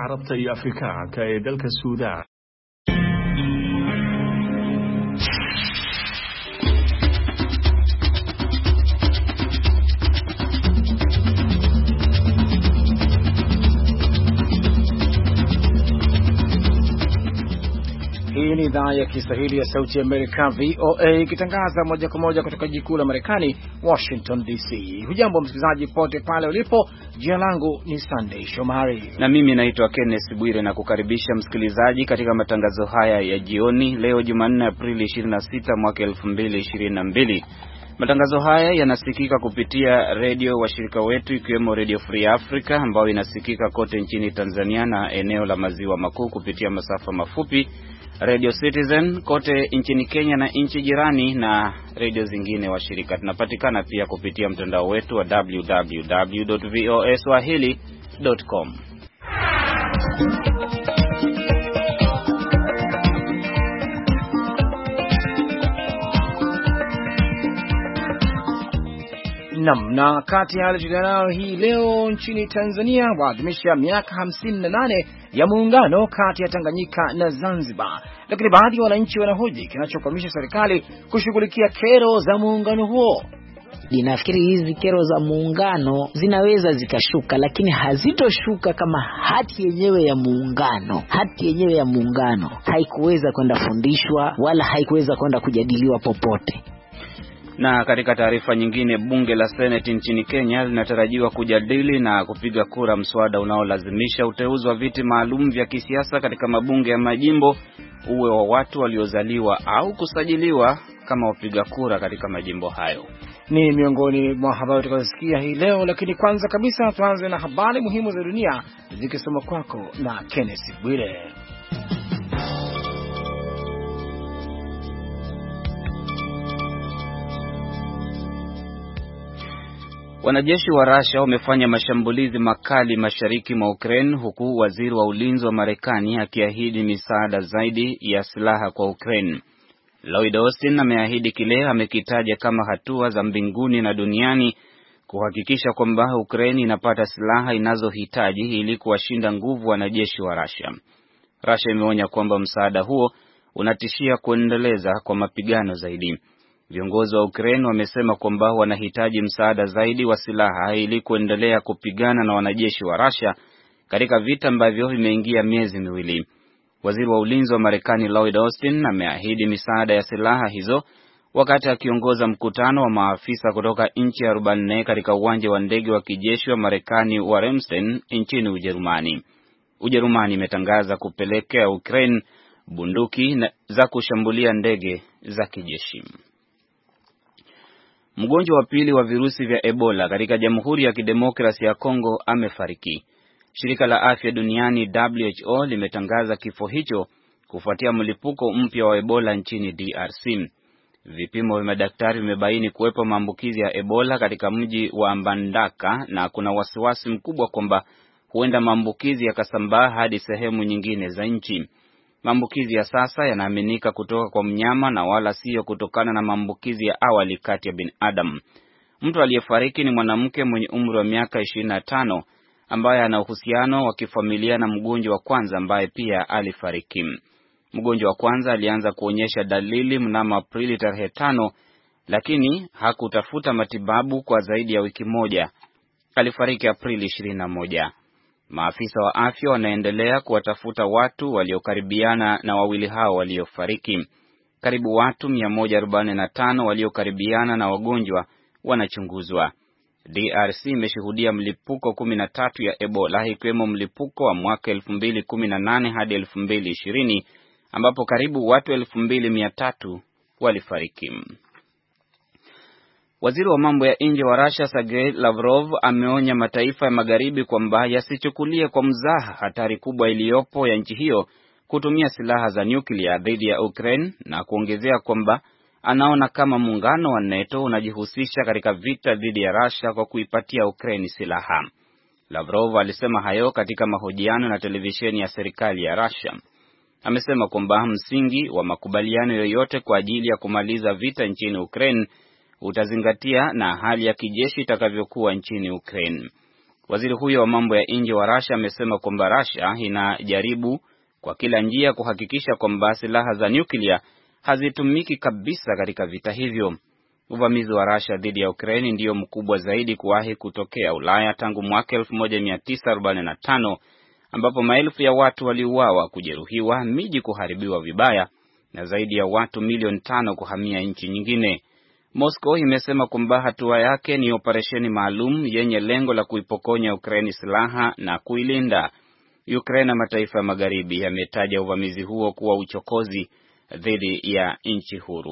Carabta iyo Afrikaanka ee dalka Suudaan. Hii ni idhaa ya Kiswahili ya Sauti ya Amerika VOA ikitangaza moja kwa moja kutoka jiji kuu la Marekani, Washington DC. Hujambo msikilizaji pote pale ulipo. Jina langu ni Sunday Shomari na mimi naitwa Kenneth Bwire na kukaribisha msikilizaji katika matangazo haya ya jioni leo Jumanne Aprili 26 mwaka 2022. Matangazo haya yanasikika kupitia redio washirika wetu ikiwemo Radio Free Africa ambayo inasikika kote nchini Tanzania na eneo la maziwa makuu kupitia masafa mafupi, Radio Citizen kote nchini Kenya na nchi jirani, na redio zingine washirika. Tunapatikana pia kupitia mtandao wetu wa www.voaswahili.com. Na kati ya yale tulionayo hii leo, nchini Tanzania waadhimisha miaka 58 ya muungano kati ya Tanganyika na Zanzibar, lakini baadhi ya wananchi wanahoji kinachokwamisha serikali kushughulikia kero za muungano huo. Ninafikiri hizi kero za muungano zinaweza zikashuka, lakini hazitoshuka kama hati yenyewe ya muungano. Hati yenyewe ya muungano haikuweza kwenda fundishwa wala haikuweza kwenda kujadiliwa popote. Na katika taarifa nyingine, bunge la Senate nchini Kenya linatarajiwa kujadili na kupiga kura mswada unaolazimisha uteuzi wa viti maalum vya kisiasa katika mabunge ya majimbo uwe wa watu waliozaliwa au kusajiliwa kama wapiga kura katika majimbo hayo. Ni miongoni mwa habari tutakazosikia hii leo, lakini kwanza kabisa tuanze na habari muhimu za dunia zikisoma kwako na Kenneth Bwire. Wanajeshi wa Russia wamefanya mashambulizi makali mashariki mwa Ukraine, huku waziri wa ulinzi wa Marekani akiahidi misaada zaidi ya silaha kwa Ukraine. Lloyd Austin ameahidi kile amekitaja kama hatua za mbinguni na duniani kuhakikisha kwamba Ukraine inapata silaha inazohitaji ili kuwashinda nguvu wanajeshi wa Russia. Russia imeonya kwamba msaada huo unatishia kuendeleza kwa mapigano zaidi. Viongozi wa Ukraine wamesema kwamba wanahitaji msaada zaidi wa silaha ili kuendelea kupigana na wanajeshi wa Russia katika vita ambavyo vimeingia miezi miwili. Waziri wa ulinzi wa Marekani Lloyd Austin ameahidi misaada ya silaha hizo wakati akiongoza mkutano wa maafisa kutoka nchi 44 katika uwanja wa ndege wa kijeshi wa Marekani wa Ramstein nchini Ujerumani. Ujerumani imetangaza kupelekea Ukraine bunduki za kushambulia ndege za kijeshi. Mgonjwa wa pili wa virusi vya Ebola katika Jamhuri ya Kidemokrasia ya Kongo amefariki. Shirika la Afya Duniani WHO limetangaza kifo hicho kufuatia mlipuko mpya wa Ebola nchini DRC. Vipimo vya madaktari vimebaini kuwepo maambukizi ya Ebola katika mji wa Mbandaka na kuna wasiwasi mkubwa kwamba huenda maambukizi yakasambaa hadi sehemu nyingine za nchi. Maambukizi ya sasa yanaaminika kutoka kwa mnyama na wala sio kutokana na maambukizi ya awali kati ya binadamu. Mtu aliyefariki ni mwanamke mwenye umri wa miaka 25 ambaye ana uhusiano wa kifamilia na mgonjwa wa kwanza ambaye pia alifariki. Mgonjwa wa kwanza alianza kuonyesha dalili mnamo Aprili 5, lakini hakutafuta matibabu kwa zaidi ya wiki moja. Alifariki Aprili 21. Maafisa wa afya wanaendelea kuwatafuta watu waliokaribiana na wawili hao waliofariki. Karibu watu 145 waliokaribiana na wagonjwa wanachunguzwa. DRC imeshuhudia mlipuko 13 ya Ebola, ikiwemo mlipuko wa mwaka 2018 hadi 2020 ambapo karibu watu 2300 walifariki. Waziri wa mambo ya nje wa Russia Sergei Lavrov ameonya mataifa ya magharibi kwamba yasichukulie kwa mzaha hatari kubwa iliyopo ya nchi hiyo kutumia silaha za nyuklia dhidi ya Ukraine, na kuongezea kwamba anaona kama muungano wa NATO unajihusisha katika vita dhidi ya Russia kwa kuipatia Ukraine silaha. Lavrov alisema hayo katika mahojiano na televisheni ya serikali ya Russia. Amesema kwamba msingi wa makubaliano yoyote kwa ajili ya kumaliza vita nchini Ukraine utazingatia na hali ya kijeshi itakavyokuwa nchini Ukraine. Waziri huyo wa mambo ya nje wa Russia amesema kwamba Russia inajaribu kwa kila njia kuhakikisha kwamba silaha za nyuklia hazitumiki kabisa katika vita hivyo. Uvamizi wa Russia dhidi ya Ukraine ndio mkubwa zaidi kuwahi kutokea Ulaya tangu mwaka 1945 ambapo maelfu ya watu waliuawa, kujeruhiwa, miji kuharibiwa vibaya na zaidi ya watu milioni 5 kuhamia nchi nyingine. Moscow imesema kwamba hatua yake ni operesheni maalum yenye lengo la kuipokonya Ukraine silaha na kuilinda. Ukraine na mataifa ya magharibi yametaja uvamizi huo kuwa uchokozi dhidi ya nchi huru.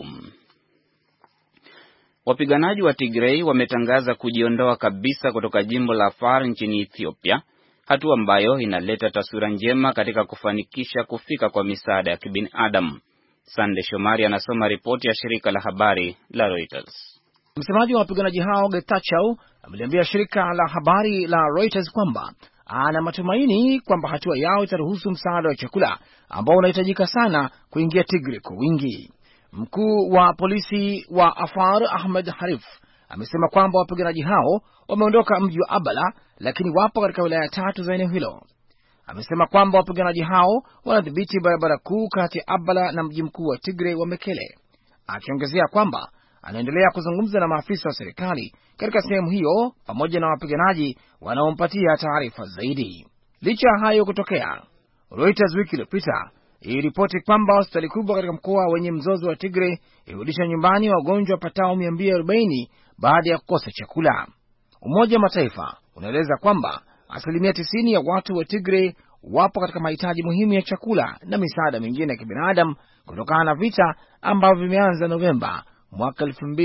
Wapiganaji wa Tigray wametangaza kujiondoa kabisa kutoka jimbo la Afar nchini Ethiopia, hatua ambayo inaleta taswira njema katika kufanikisha kufika kwa misaada ya kibinadamu. Sande Shomari anasoma ripoti ya shirika la habari la Reuters. Msemaji wa wapiganaji hao Getachew ameliambia shirika la habari la Reuters kwamba ana matumaini kwamba hatua yao itaruhusu msaada wa chakula ambao unahitajika sana kuingia Tigray kwa wingi. Mkuu wa polisi wa Afar Ahmed Harif amesema kwamba wapiganaji hao wameondoka mji wa Abala, lakini wapo katika wilaya 3 za eneo hilo. Amesema kwamba wapiganaji hao wanadhibiti barabara kuu kati ya Abala na mji mkuu wa Tigray wa Mekele, akiongezea kwamba anaendelea kuzungumza na maafisa wa serikali katika sehemu hiyo pamoja na wapiganaji wanaompatia taarifa zaidi. Licha ya hayo kutokea, Reuters wiki iliyopita iliripoti kwamba hospitali kubwa katika mkoa wenye mzozo wa Tigray ilirudisha nyumbani wagonjwa wapatao 240 baada ya kukosa chakula. Umoja wa Mataifa unaeleza kwamba 90% ya watu wa Tigray wapo katika mahitaji muhimu ya chakula na misaada mingine ya kibinadamu kutokana na vita ambavyo vimeanza Novemba mwaka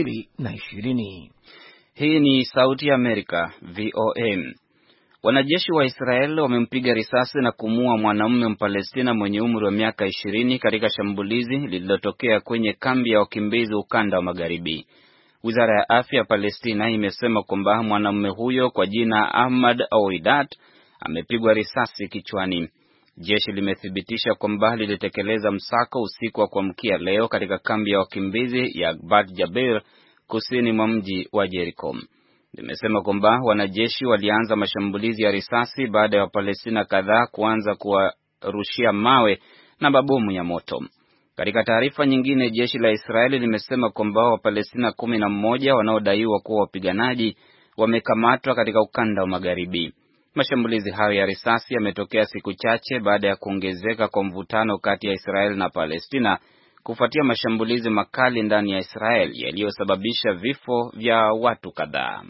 2020. Hii ni Sauti ya Amerika, VOA. Wanajeshi wa Israel wamempiga risasi na kumuua mwanamume Mpalestina mwenye umri wa miaka 20 katika shambulizi lililotokea kwenye kambi ya wakimbizi ukanda wa Magharibi. Wizara ya afya ya Palestina imesema kwamba mwanamume huyo kwa jina Ahmad Awidat amepigwa risasi kichwani. Jeshi limethibitisha kwamba lilitekeleza msako usiku wa kuamkia leo katika kambi ya wakimbizi ya Bat Jabir kusini mwa mji wa Jericho. Limesema kwamba wanajeshi walianza mashambulizi ya risasi baada ya Wapalestina kadhaa kuanza kuwarushia mawe na mabomu ya moto. Katika taarifa nyingine, jeshi la Israeli limesema kwamba Wapalestina 11 wanaodaiwa kuwa wapiganaji wamekamatwa katika ukanda wa Magharibi. Mashambulizi hayo ya risasi yametokea siku chache baada ya kuongezeka kwa mvutano kati ya Israeli na Palestina kufuatia mashambulizi makali ndani ya Israeli yaliyosababisha vifo vya watu kadhaa.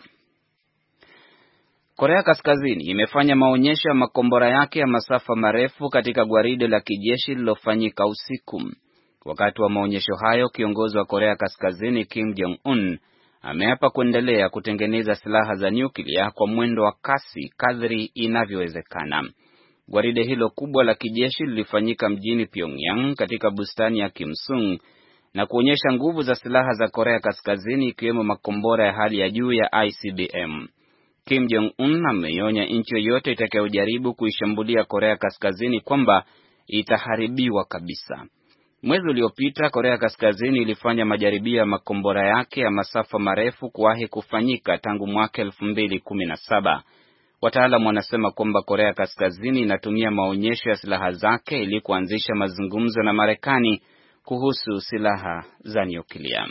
Korea Kaskazini imefanya maonyesho ya makombora yake ya masafa marefu katika gwaride la kijeshi lilofanyika usiku. Wakati wa maonyesho hayo, kiongozi wa Korea Kaskazini Kim Jong-un ameapa kuendelea kutengeneza silaha za nyuklia kwa mwendo wa kasi kadri inavyowezekana. Gwaride hilo kubwa la kijeshi lilifanyika mjini Pyongyang katika bustani ya Kimsung na kuonyesha nguvu za silaha za Korea Kaskazini ikiwemo makombora ya hali ya juu ya ICBM. Kim Jong-un ameionya nchi yoyote itakayojaribu kuishambulia Korea Kaskazini kwamba itaharibiwa kabisa. Mwezi uliopita Korea Kaskazini ilifanya majaribio ya makombora yake ya masafa marefu kuwahi kufanyika tangu mwaka 2017. Wataalamu wanasema kwamba Korea Kaskazini inatumia maonyesho ya silaha zake ili kuanzisha mazungumzo na Marekani kuhusu silaha za nyuklia.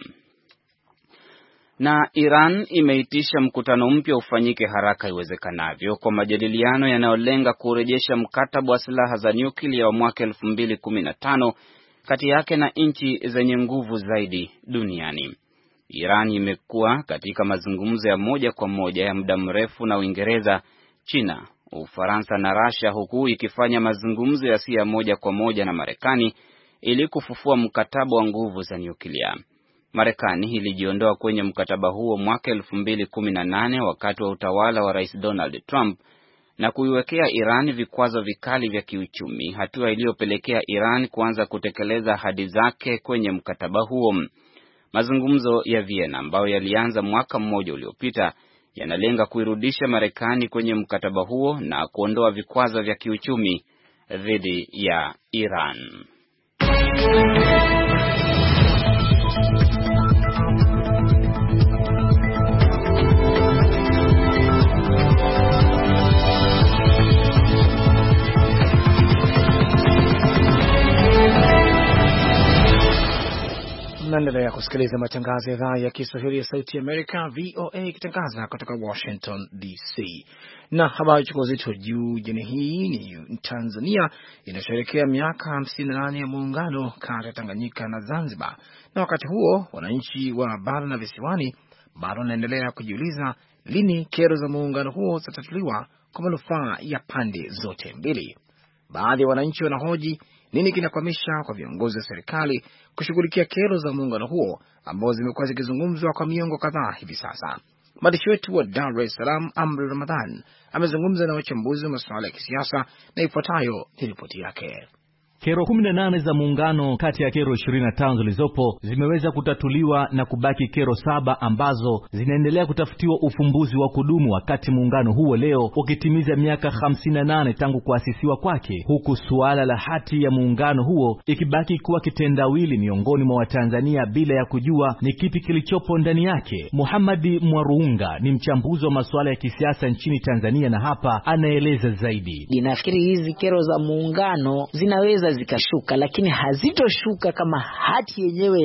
Na Iran imeitisha mkutano mpya ufanyike haraka iwezekanavyo kwa majadiliano yanayolenga kurejesha mkataba wa silaha za nyuklia wa mwaka 2015 kati yake na nchi zenye nguvu zaidi duniani. Iran imekuwa katika mazungumzo ya moja kwa moja ya muda mrefu na Uingereza, China, Ufaransa na Russia, huku ikifanya mazungumzo yasiyo ya moja kwa moja na Marekani ili kufufua mkataba wa nguvu za nyuklia. Marekani ilijiondoa kwenye mkataba huo mwaka 2018 wakati wa utawala wa Rais Donald Trump na kuiwekea Iran vikwazo vikali vya kiuchumi, hatua iliyopelekea Iran kuanza kutekeleza ahadi zake kwenye mkataba huo. Mazungumzo ya Vienna ambayo yalianza mwaka mmoja uliopita yanalenga kuirudisha Marekani kwenye mkataba huo na kuondoa vikwazo vya kiuchumi dhidi ya Iran. Naendelea kusikiliza matangazo ya idhaa ya Kiswahili ya Sauti ya Amerika, VOA, ikitangaza kutoka Washington DC. Na habari chukua uzito juu jana hii ni Tanzania inasherehekea miaka 58 ya muungano kati ya Tanganyika na Zanzibar. Na wakati huo wananchi wa bara na visiwani bado wanaendelea kujiuliza lini kero za muungano huo zitatatuliwa kwa manufaa ya pande zote mbili. Baadhi ya wananchi wanahoji nini kinakwamisha kwa viongozi wa serikali kushughulikia kero za muungano huo ambao zimekuwa zikizungumzwa kwa miongo kadhaa hivi sasa. Mwandishi wetu wa Dar es Salaam, Amri Ramadhan, amezungumza na wachambuzi wa masuala ya kisiasa na ifuatayo ni ripoti yake. Kero 18 za muungano kati ya kero 25 zilizopo zimeweza kutatuliwa na kubaki kero 7 ambazo zinaendelea kutafutiwa ufumbuzi wa kudumu, wakati muungano huo leo ukitimiza miaka 58 tangu kuasisiwa kwake, huku suala la hati ya muungano huo ikibaki kuwa kitendawili miongoni mwa Watanzania bila ya kujua ni kipi kilichopo ndani yake. Muhammadi Mwaruunga ni mchambuzi wa masuala ya kisiasa nchini Tanzania na hapa anaeleza zaidi. Ninafikiri hizi kero za muungano zinaweza zikashuka, lakini hazitoshuka kama hati yenyewe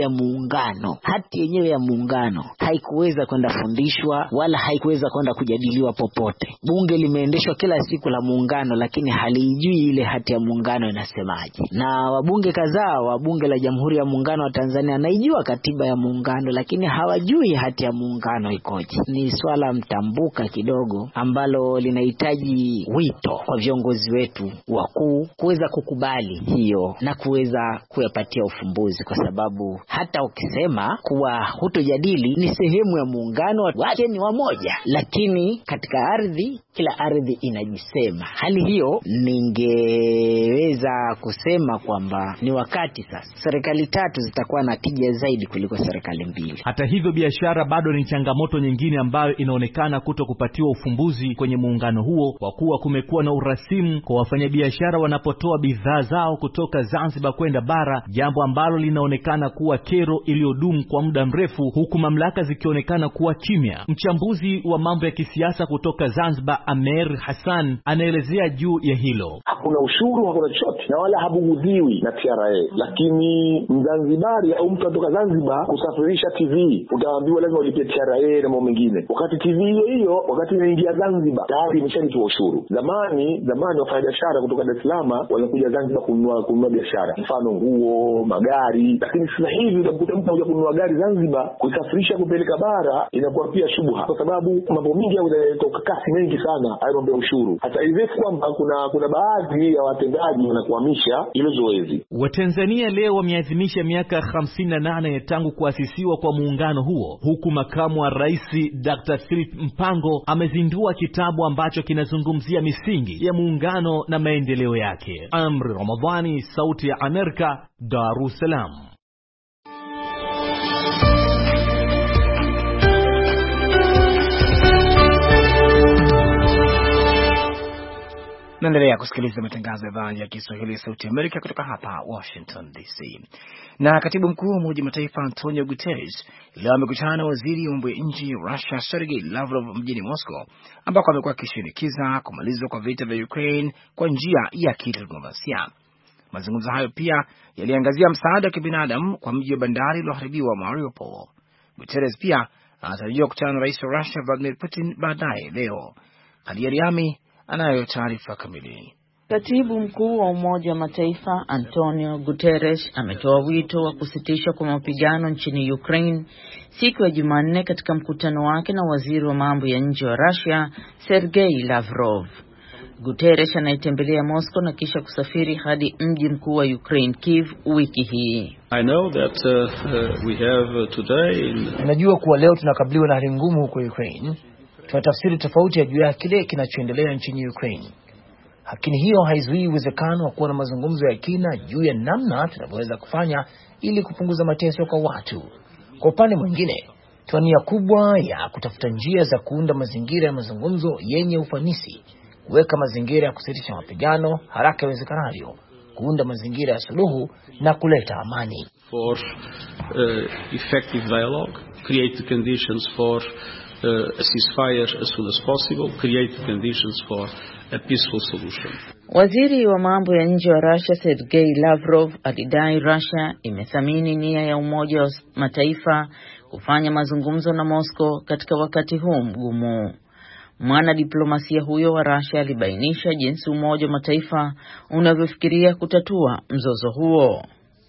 ya muungano haikuweza kwenda fundishwa wala haikuweza kwenda kujadiliwa popote. Bunge limeendeshwa kila siku la muungano, lakini halijui ile hati ya muungano inasemaje. Na wabunge kadhaa wa bunge la Jamhuri ya Muungano wa Tanzania naijua katiba ya muungano, lakini hawajui hati ya muungano ikoje. Ni swala mtambuka kidogo ambalo linahitaji wito kwa viongozi wetu wakuu kuweza kukubali hiyo na kuweza kuyapatia ufumbuzi, kwa sababu hata ukisema kuwa hutojadili ni sehemu ya muungano, wake ni wamoja, lakini katika ardhi kila ardhi inajisema. Hali hiyo ningeweza kusema kwamba ni wakati sasa serikali tatu zitakuwa na tija zaidi kuliko serikali mbili. Hata hivyo, biashara bado ni changamoto nyingine ambayo inaonekana kutokupatiwa ufumbuzi kwenye muungano huo, kwa kuwa kumekuwa na urasimu kwa wafanyabiashara wanapotoa bidhaa zao kutoka Zanzibar kwenda bara, jambo ambalo linaonekana kuwa kero iliyodumu kwa muda mrefu, huku mamlaka zikionekana kuwa kimya. Mchambuzi wa mambo ya kisiasa kutoka Zanzibar, Amer Hassan, anaelezea juu ya hilo. Hakuna ushuru, hakuna chochote na wala habugudhiwi na TRA, lakini Mzanzibari au mtu kutoka Zanzibar kusafirisha TV utaambiwa lazima ulipie TRA na mambo mengine, wakati TV hiyo wakati inaingia Zanzibar tayari imeshalipwa ushuru. Zamani wafanyabiashara kutoka Dar es Salaam wanakuja Zanzibar kununua biashara, mfano nguo, magari, lakini sasa hivi utakuta mtu anakuja kununua gari Zanzibar kusafirisha kupeleka bara inakuwa pia shubha, kwa sababu mambo mengi yanatoka kasi mengi sana hayo mambo ya ushuru. Hata hivyo kwamba kuna baadhi ya watendaji wanakuhamisha hilo zoezi. Watanzania leo wameadhimisha miaka 58 tangu kuasisiwa kwa muungano huo, huku makamu wa rais Dr. Philip Mpango amezindua kitabu ambacho kinazungumzia misingi ya muungano na maendeleo yake. Amri Ramadhani, Sauti ya Amerika, Dar es Salaam. Naendelea kusikiliza matangazo ya idhaa ya Kiswahili ya Sauti ya Amerika kutoka hapa Washington DC. Na katibu mkuu wa Umoja wa Mataifa Antonio Guterres leo amekutana na waziri wa mambo ya nje wa Russia Sergei Lavrov mjini Moscow, ambako amekuwa akishinikiza kumalizwa kwa vita vya Ukraine kwa njia ya kidiplomasia. Mazungumzo hayo pia yaliangazia msaada wa kibinadamu kwa mji wa bandari ulioharibiwa Mariupol. Guterres pia anatarajiwa kukutana na rais wa Russia Vladimir Putin baadaye leo. Hadiariami anayo taarifa kamili. Katibu mkuu wa Umoja wa Mataifa Antonio Guterres ametoa wito wa kusitishwa kwa mapigano nchini Ukraine siku ya Jumanne katika mkutano wake na waziri wa mambo ya nje wa Russia Sergei Lavrov. Guterres anaitembelea Moscow na kisha kusafiri hadi mji mkuu wa Ukraine Kiev wiki hii. I know that we have today Najua kuwa leo tunakabiliwa na hali ngumu huko Ukraine. Tunatafsiri tofauti ya juu ya kile kinachoendelea nchini Ukraine. Lakini hiyo haizuii uwezekano wa kuwa na mazungumzo ya kina juu ya namna tunavyoweza kufanya ili kupunguza mateso kwa watu. Kwa upande mwingine, tuna nia kubwa ya kutafuta njia za kuunda mazingira ya mazungumzo yenye ufanisi, kuweka mazingira ya kusitisha mapigano haraka iwezekanavyo, kuunda mazingira ya suluhu na kuleta amani. For effective dialogue, create the conditions for a ceasefire as soon as possible, create the conditions for a peaceful solution. Waziri wa mambo ya nje wa Russia Sergei Lavrov alidai Russia imethamini nia ya Umoja wa Mataifa kufanya mazungumzo na Moscow katika wakati huu mgumu. Mwanadiplomasia huyo wa Russia alibainisha jinsi Umoja wa Mataifa unavyofikiria kutatua mzozo huo.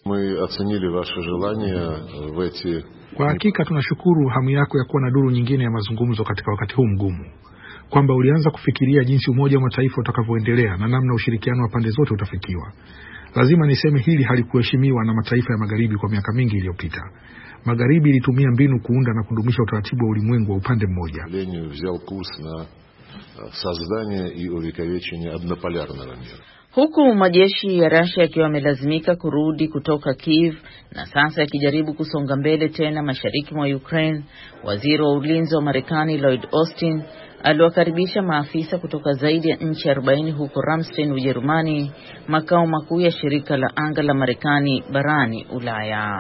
Kwa hakika tunashukuru hamu yako ya kuwa na duru nyingine ya mazungumzo katika wakati huu mgumu, kwamba ulianza kufikiria jinsi Umoja wa Mataifa utakavyoendelea na namna ushirikiano wa pande zote utafikiwa. Lazima niseme hili halikuheshimiwa na mataifa ya magharibi kwa miaka mingi iliyopita. Magharibi ilitumia mbinu kuunda na kudumisha utaratibu wa ulimwengu wa upande mmoja. Huku majeshi ya Russia yakiwa yamelazimika kurudi kutoka Kiev na sasa yakijaribu kusonga mbele tena mashariki mwa Ukraine, waziri wa ulinzi wa Marekani Lloyd Austin aliwakaribisha maafisa kutoka zaidi ya nchi 40 huko Ramstein, Ujerumani, makao makuu ya shirika la anga la Marekani barani Ulaya.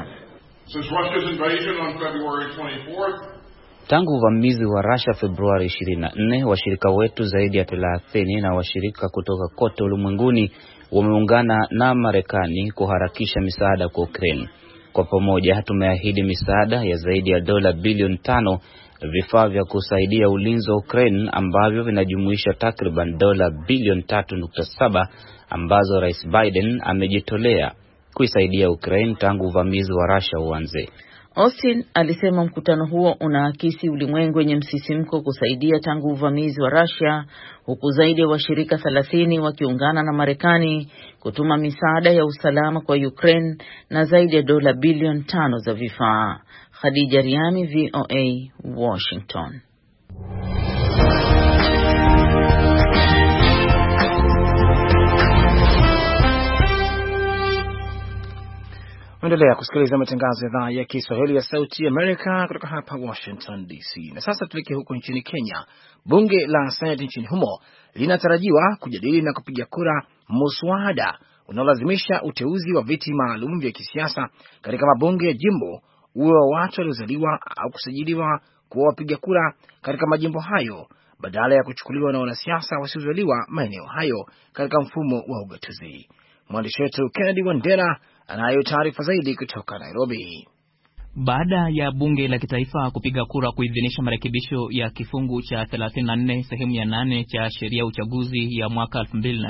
Tangu uvamizi wa Russia Februari 24, washirika wetu zaidi ya 30 na washirika kutoka kote ulimwenguni wameungana na Marekani kuharakisha misaada kwa Ukraine. Kwa pamoja tumeahidi misaada ya zaidi ya dola bilioni 5, vifaa vya kusaidia ulinzi wa Ukraine ambavyo vinajumuisha takriban dola bilioni 3.7 ambazo Rais Biden amejitolea kuisaidia Ukraine tangu uvamizi wa Russia uanze. Austin alisema mkutano huo unaakisi ulimwengu wenye msisimko kusaidia tangu uvamizi wa Russia, huku zaidi ya washirika 30 wakiungana na Marekani kutuma misaada ya usalama kwa Ukraine na zaidi ya dola bilioni 5 za vifaa. Khadija Riami, VOA, Washington. Endelea kusikiliza matangazo ya idhaa ya Kiswahili ya Sauti Amerika kutoka hapa Washington DC. Na sasa tuelekee huko nchini Kenya. Bunge la Senate nchini humo linatarajiwa kujadili na kupiga kura muswada unaolazimisha uteuzi wa viti maalum vya kisiasa katika mabunge ya jimbo uwe wa watu waliozaliwa au kusajiliwa kuwa wapiga kura katika majimbo hayo badala ya kuchukuliwa na wanasiasa wasiozaliwa maeneo hayo katika mfumo wa ugatuzi. Mwandishi wetu Kennedy Wandera anayo taarifa zaidi kutoka Nairobi. Baada ya bunge la kitaifa kupiga kura kuidhinisha marekebisho ya kifungu cha 34 sehemu ya 8 cha sheria ya uchaguzi ya mwaka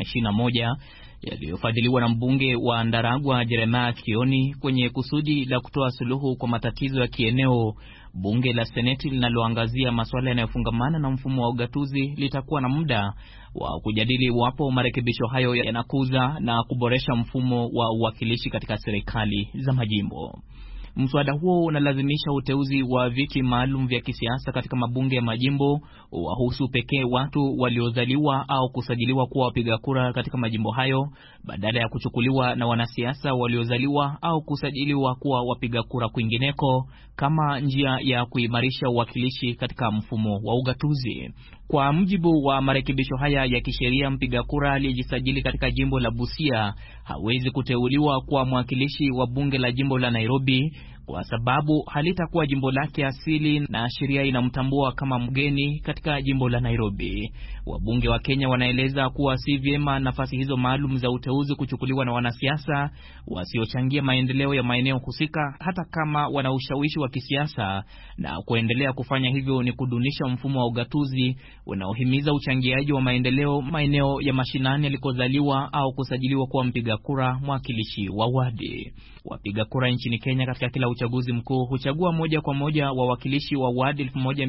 2021 yaliyofadhiliwa na mbunge wa Ndaragwa Jeremiah Kioni kwenye kusudi la kutoa suluhu kwa matatizo ya kieneo, bunge la Seneti linaloangazia masuala yanayofungamana na mfumo wa ugatuzi litakuwa na muda wa kujadili iwapo marekebisho hayo yanakuza na kuboresha mfumo wa uwakilishi katika serikali za majimbo. Mswada huo unalazimisha uteuzi wa viti maalum vya kisiasa katika mabunge ya majimbo wahusu pekee watu waliozaliwa au kusajiliwa kuwa wapiga kura katika majimbo hayo badala ya kuchukuliwa na wanasiasa waliozaliwa au kusajiliwa kuwa wapiga kura kwingineko kama njia ya kuimarisha uwakilishi katika mfumo wa ugatuzi. Kwa mujibu wa marekebisho haya ya kisheria, mpiga kura aliyejisajili katika jimbo la Busia hawezi kuteuliwa kuwa mwakilishi wa bunge la jimbo la Nairobi kwa sababu halitakuwa jimbo lake asili na sheria inamtambua kama mgeni katika jimbo la Nairobi. Wabunge wa Kenya wanaeleza kuwa si vyema nafasi hizo maalum za uteuzi kuchukuliwa na wanasiasa wasiochangia maendeleo ya maeneo husika hata kama wana ushawishi wa kisiasa, na kuendelea kufanya hivyo ni kudunisha mfumo wa ugatuzi unaohimiza uchangiaji wa maeneo ya mashinani alikozaliwa au kusajiliwa kuwa mpiga kura mwakilishi wa wadi. Wapiga kura nchini Kenya katika kila uchaguzi mkuu huchagua moja kwa moja wawakilishi wa wadi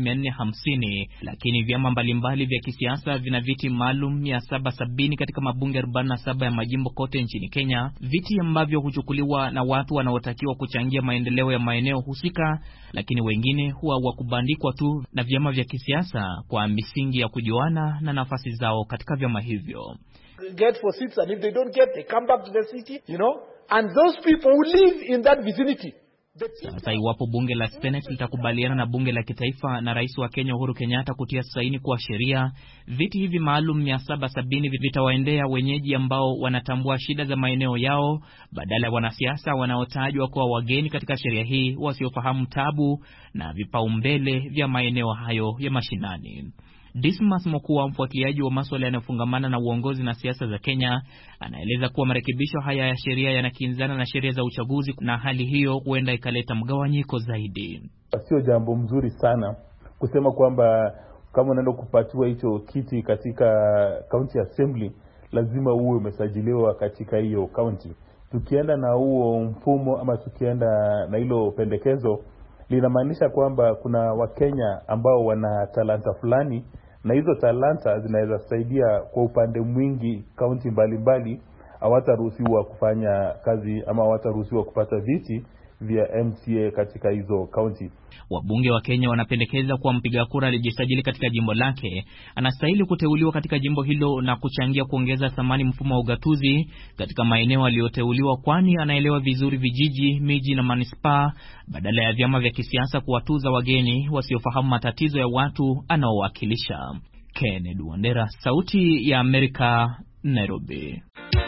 1450, lakini vyama mbalimbali vya kisiasa vina viti maalum 770 katika mabunge 47 ya majimbo kote nchini Kenya, viti ambavyo huchukuliwa na watu wanaotakiwa kuchangia maendeleo ya maeneo husika, lakini wengine huwa wakubandikwa tu na vyama vya kisiasa kwa misingi ya kujuana na nafasi zao katika vyama hivyo. Get for seats, and if they don't get, they come back to the city, and those people who live in that vicinity. Sasa iwapo bunge la Senate litakubaliana na bunge la kitaifa na rais wa Kenya Uhuru Kenyatta kutia saini kwa sheria, viti hivi maalum 770 vitawaendea wenyeji ambao wanatambua shida za maeneo yao badala ya wanasiasa wanaotajwa kuwa wageni katika sheria hii wasiofahamu tabu na vipaumbele vya maeneo hayo ya mashinani. Dismas Mokua, mfuatiliaji wa masuala yanayofungamana na uongozi na siasa za Kenya, anaeleza kuwa marekebisho haya ya sheria yanakinzana na sheria za uchaguzi na hali hiyo huenda ikaleta mgawanyiko zaidi. Sio jambo mzuri sana kusema kwamba kama unaenda kupatiwa hicho kiti katika county assembly lazima uwe umesajiliwa katika hiyo county. Tukienda na huo mfumo ama tukienda na hilo pendekezo, linamaanisha kwamba kuna Wakenya ambao wana talanta fulani, na hizo talanta zinaweza saidia kwa upande mwingi county mbalimbali, hawataruhusiwa kufanya kazi ama hawataruhusiwa kupata viti vya MCA katika hizo county. Wabunge wa Kenya wanapendekeza kuwa mpiga kura alijisajili katika jimbo lake anastahili kuteuliwa katika jimbo hilo na kuchangia kuongeza thamani mfumo wa ugatuzi katika maeneo aliyoteuliwa, kwani anaelewa vizuri vijiji, miji na manispaa, badala ya vyama vya kisiasa kuwatuza wageni wasiofahamu matatizo ya watu anaowakilisha. Kennedy Wandera, Sauti ya Amerika, Nairobi.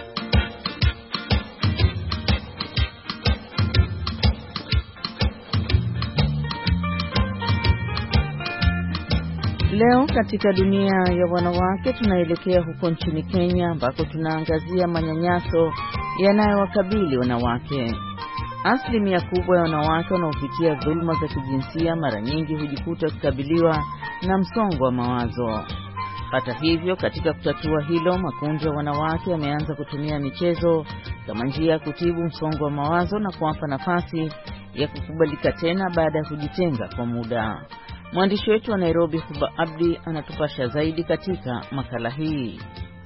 Leo katika dunia ya wanawake tunaelekea huko nchini Kenya ambako tunaangazia manyanyaso yanayowakabili wanawake. Asilimia kubwa ya wanawake wanaopitia dhuluma za kijinsia mara nyingi hujikuta kukabiliwa na msongo wa mawazo. Hata hivyo, katika kutatua hilo, makundi ya wanawake yameanza kutumia michezo kama njia ya kutibu msongo wa mawazo na kuwapa nafasi ya kukubalika tena baada ya kujitenga kwa muda. Mwandishi wetu wa Nairobi, Huba Abdi, anatupasha zaidi katika makala hii.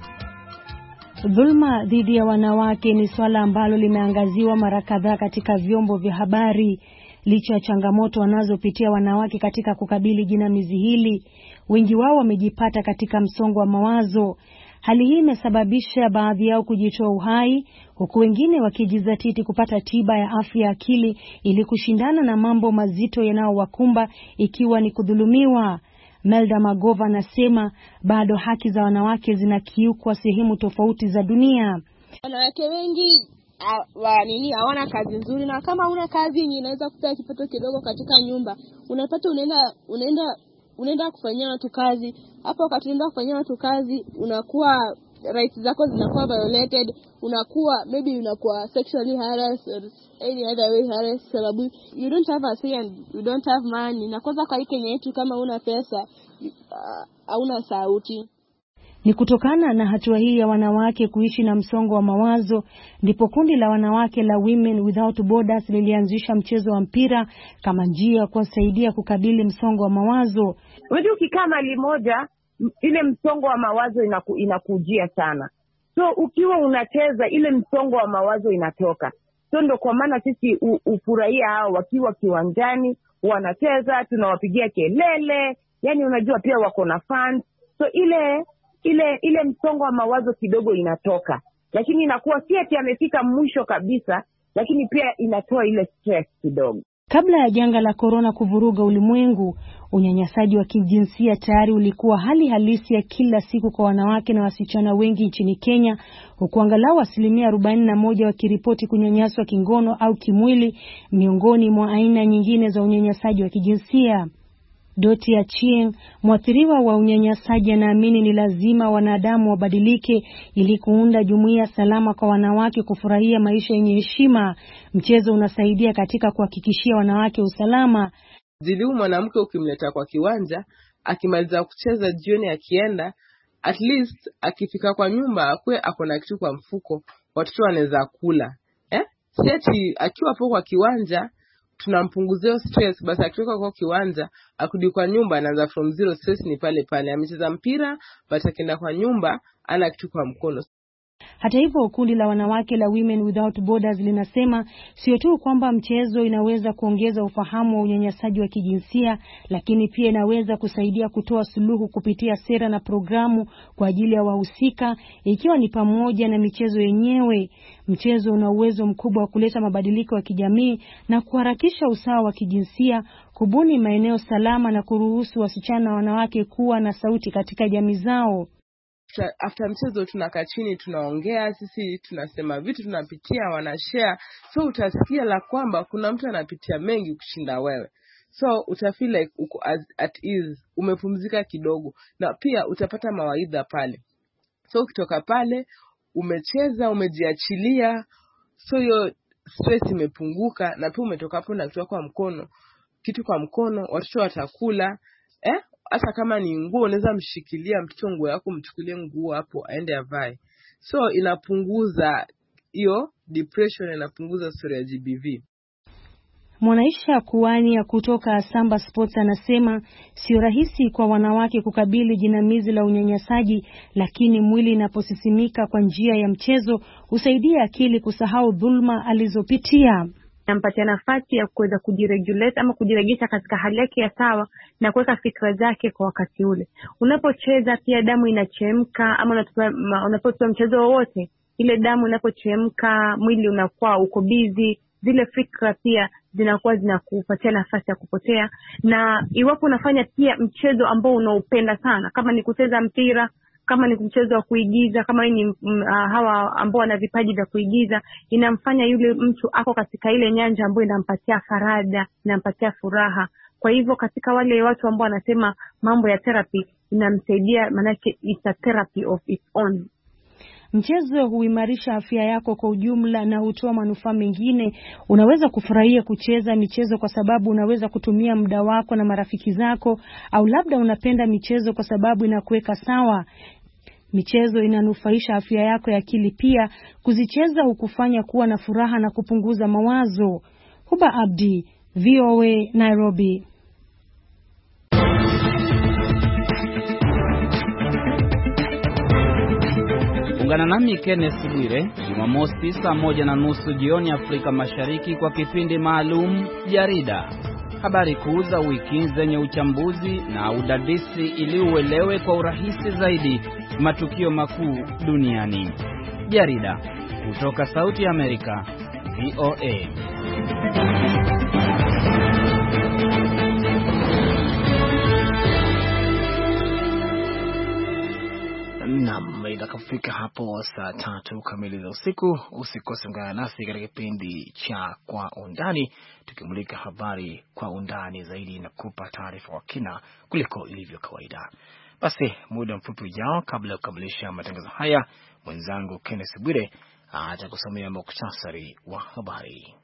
Dhulma dhidi ya wanawake ni swala ambalo limeangaziwa mara kadhaa katika vyombo vya habari. Licha ya changamoto wanazopitia wanawake katika kukabili jinamizi hili, wengi wao wamejipata katika msongo wa mawazo. Hali hii imesababisha baadhi yao kujitoa uhai, huku wengine wakijizatiti kupata tiba ya afya ya akili ili kushindana na mambo mazito yanayowakumba, ikiwa ni kudhulumiwa. Melda Magova anasema bado haki za wanawake zinakiukwa sehemu tofauti za dunia. Wanawake wengi hawana kazi nzuri, na kama una kazi yenye inaweza kupata kipato kidogo katika nyumba, unapata unaenda kufanyia watu kazi. Hapo wakati unaenda kufanyia watu kazi, unakuwa rights zako zinakuwa violated, unakuwa sexually harassed or any other way harassed, sababu you don't have a say and you don't have money. Na kwanza kwa Kenya yetu, kama una pesa hauna sauti. Ni kutokana na hatua hii ya wanawake kuishi na msongo wa mawazo ndipo kundi la wanawake la Women Without Borders lilianzisha mchezo wa mpira kama njia ya kuwasaidia kukabili msongo wa mawazo. Wewe ukikaa mahali moja, ile msongo wa mawazo inakujia sana. So ukiwa unacheza, ile msongo wa mawazo inatoka. So ndo kwa maana sisi ufurahia hao wakiwa kiwanjani wanacheza, tunawapigia kelele, yani unajua pia wako na fans. So ile msongo wa mawazo kidogo inatoka, lakini inakuwa si ati amefika mwisho kabisa, lakini pia inatoa ile stress kidogo. Kabla ya janga la corona kuvuruga ulimwengu, unyanyasaji wa kijinsia tayari ulikuwa hali halisi ya kila siku kwa wanawake na wasichana wengi nchini Kenya, huku angalau 41% wakiripoti kunyanyaswa kingono au kimwili, miongoni mwa aina nyingine za unyanyasaji wa kijinsia. Doti Achieng, mwathiriwa wa unyanyasaji, anaamini ni lazima wanadamu wabadilike ili kuunda jumuiya salama kwa wanawake kufurahia maisha yenye heshima. Mchezo unasaidia katika kuhakikishia wanawake usalama. Ziliu mwanamke ukimleta kwa kiwanja, akimaliza kucheza jioni akienda, at least akifika kwa nyumba akwe akona kitu kwa mfuko, watoto wanaweza kula. Seti akiwa hapo kwa kiwanja tunampunguzia stress, basi akitoka kwa kiwanja akudi kwa nyumba anaanza from zero, stress ni pale pale. Amecheza mpira basi akienda kwa nyumba ana kitu kwa mkono. Hata hivyo, kundi la wanawake la Women Without Borders linasema sio tu kwamba mchezo inaweza kuongeza ufahamu wa unyanyasaji wa kijinsia, lakini pia inaweza kusaidia kutoa suluhu kupitia sera na programu kwa ajili ya wahusika, ikiwa ni pamoja na michezo yenyewe. Mchezo una uwezo mkubwa wa kuleta mabadiliko ya kijamii na kuharakisha usawa wa kijinsia, kubuni maeneo salama na kuruhusu wasichana na wanawake kuwa na sauti katika jamii zao. After mchezo tunakaa chini, tunaongea, sisi tunasema vitu tunapitia, wanashare. So utasikia la kwamba kuna mtu anapitia mengi kushinda wewe. So utafeel like uko at ease, umepumzika kidogo, na pia utapata mawaidha pale. So ukitoka pale umecheza, umejiachilia, so hiyo stress imepunguka, na pia umetoka hapo na kitu kwa mkono, watoto watakula. Hata kama ni nguo, unaweza mshikilia mtoto nguo yako, mchukulie nguo hapo aende avae. So inapunguza hiyo depression, inapunguza story ya GBV. Mwanaisha Kuania kutoka Samba Sports anasema sio rahisi kwa wanawake kukabili jinamizi la unyanyasaji, lakini mwili inaposisimika kwa njia ya mchezo husaidia akili kusahau dhulma alizopitia. Nampatia nafasi ya kuweza kujiregulate ama kujiregesha katika hali yake ya sawa na kuweka fikra zake kwa wakati ule. Unapocheza pia damu inachemka, ama unapocheza mchezo wowote, ile damu inapochemka, mwili unakuwa uko busy, zile fikra pia zinakuwa zinakupatia nafasi ya kupotea. Na iwapo unafanya pia mchezo ambao unaupenda sana, kama ni kucheza mpira, kama ni mchezo wa kuigiza, kama ni hawa ambao wana vipaji vya kuigiza, inamfanya yule mtu ako katika ile nyanja ambayo inampatia faraja, inampatia furaha. Kwa hivyo katika wale watu ambao wanasema mambo ya therapy, inamsaidia, manake it's a therapy of its own. Mchezo huimarisha afya yako kwa ujumla na hutoa manufaa mengine. Unaweza kufurahia kucheza michezo kwa sababu unaweza kutumia muda wako na marafiki zako, au labda unapenda michezo kwa sababu inakuweka sawa. Michezo inanufaisha afya yako ya akili pia. Kuzicheza hukufanya kuwa na furaha na kupunguza mawazo. Huba Abdi, VOA, Nairobi. Ungana nami Kenneth Bwire Jumamosi saa 1:30 jioni Afrika Mashariki kwa kipindi maalum Jarida. Habari kuu za wiki zenye uchambuzi na udadisi ili uelewe kwa urahisi zaidi matukio makuu duniani. Jarida kutoka Sauti ya Amerika, VOA. Naam, inakafika hapo saa 3 kamili za usiku. Usikose ungana nasi katika kipindi cha Kwa Undani, tukimulika habari kwa undani zaidi na kupa taarifa kwa kina kuliko ilivyo kawaida. Basi muda mfupi ujao, kabla ya kukamilisha matangazo haya, mwenzangu Kenneth Bwire atakusomea muktasari wa habari.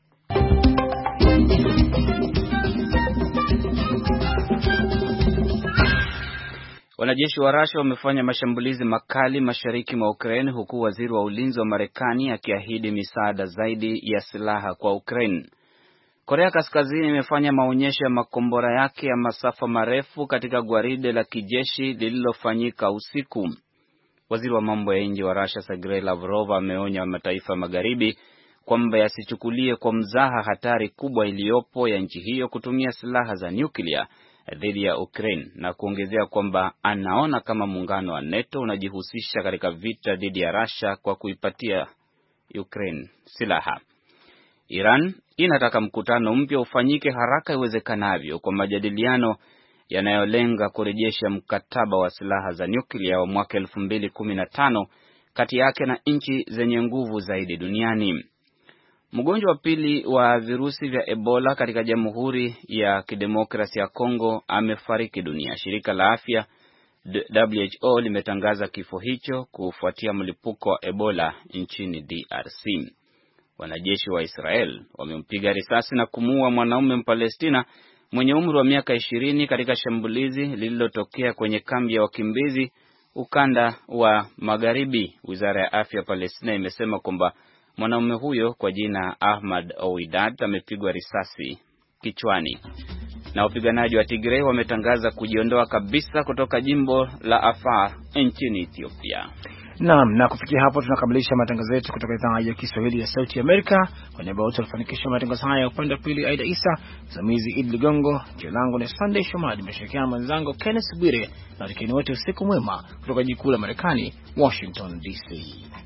Wanajeshi wa Russia wamefanya mashambulizi makali mashariki mwa Ukraine, huku waziri wa ulinzi wa Marekani akiahidi misaada zaidi ya silaha kwa Ukraine. Korea Kaskazini imefanya maonyesho ya makombora yake ya masafa marefu katika gwaride la kijeshi lililofanyika usiku. Waziri wa mambo ya nje wa Russia Sergei Lavrov ameonya mataifa magharibi kwamba yasichukulie kwa mzaha hatari kubwa iliyopo ya nchi hiyo kutumia silaha za nyuklia dhidi ya Ukraine, na kuongezea kwamba anaona kama muungano wa NATO unajihusisha katika vita dhidi ya Russia kwa kuipatia Ukraine silaha. Iran inataka mkutano mpya ufanyike haraka iwezekanavyo kwa majadiliano yanayolenga kurejesha mkataba wa silaha za nyuklia wa mwaka 2015 kati yake na nchi zenye nguvu zaidi duniani. Mgonjwa wa pili wa virusi vya Ebola katika Jamhuri ya Kidemokrasia ya Kongo amefariki dunia. Shirika la afya WHO limetangaza kifo hicho kufuatia mlipuko wa Ebola nchini DRC. Wanajeshi wa Israel wamempiga risasi na kumuua mwanaume Mpalestina mwenye umri wa miaka 20 katika shambulizi lililotokea kwenye kambi ya wakimbizi ukanda wa Magharibi. Wizara ya afya ya Palestina imesema kwamba mwanaume huyo kwa jina Ahmad Ouidat amepigwa risasi kichwani. Na wapiganaji wa Tigray wametangaza kujiondoa kabisa kutoka jimbo la Afar nchini Ethiopia. Naam, na kufikia hapo tunakamilisha matangazo yetu kutoka idhaa ya Kiswahili ya Sauti ya Amerika. Kwa niaba wote walifanikisha matangazo haya, upande wa pili Aida Isa, msimamizi Idi Ligongo, jina langu ni Sunday Shomari, nimeshirikiana na mwenzangu Kenneth Bwire, na tukeni wote usiku mwema kutoka jikuu la Marekani, Washington DC.